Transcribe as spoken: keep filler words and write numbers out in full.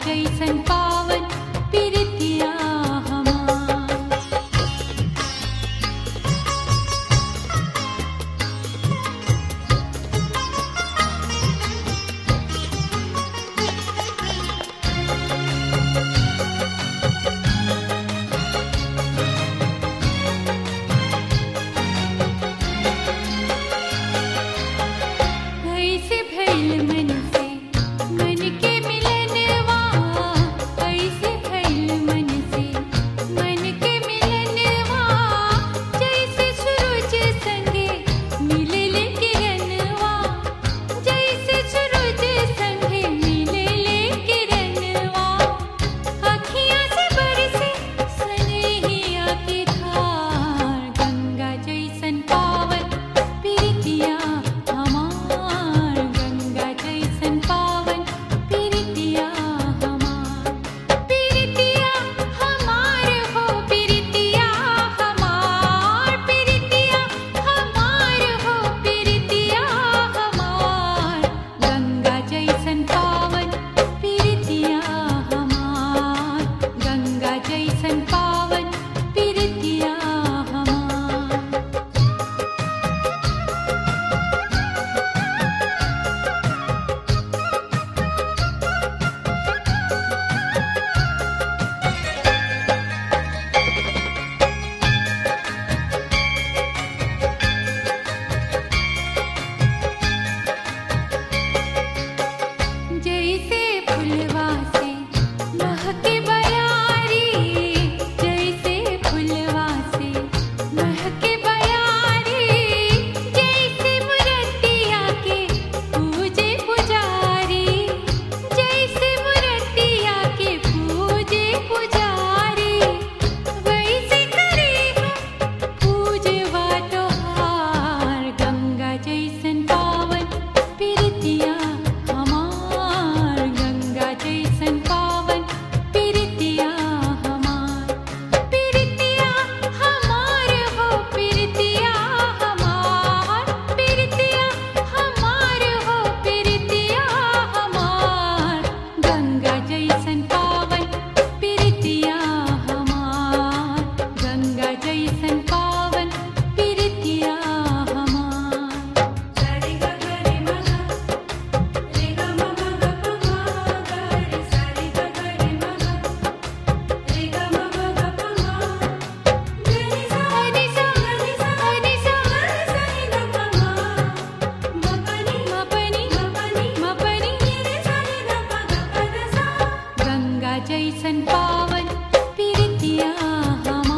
जैसन पावन प्रीतिया हमार। कैसे भइल मन से मन के मिलनवा, कैसे भइल मन से मन के मिलनवा, जैसे सूरज संगे मिलले किरणवा, जैसे सूरज संगे मिलले किरणवा, अखियाँ से बरसे सनहिया की धार, गंगा जैसन पावन प्रीतिया हमार, गंगा जैसन पावन प्रीतिया हमार। प्रीतिया हमार हो प्रीतिया हमार, प्रीतिया हमार हो प्रीतिया हमार, गंगा जैसन पावन प्रीतिया हमार, गंगा जैसन पावन प्रीतिया हमार। जैसे फुलवा से महके बयारी, जैसे फुलवा से महके बयारी, जैसे मुरतिया के पूजे पुजारी, जैसे मुरतिया के पूजे पुजारी, वैसे करे हम पूजवा तोहार, गंगा जैसन पावन प्रीतिया हमार, गंगा जैसन पावन प्रीतिया हमार। प्रीतिया हमार हो प्रीतिया हमार, प्रीतिया हमार हो प्रीतिया हमार, गंगा जैसन पावन प्रीतिया हमार, गंगा जैसन पावन प्रीतिया हमार। सारे ग ग रे म ग, रे ग म म ग प म ग रे, सारे ग ग रे म ग, रे ग म म ग प म, ग रे सा रे सा रे सा रे सा रे सा रे ग प म, म प नि म प नि म प नि म प नि रे सा रे ग प ग प द सा, गंगा जैसन पावन प्रीतिया हमार।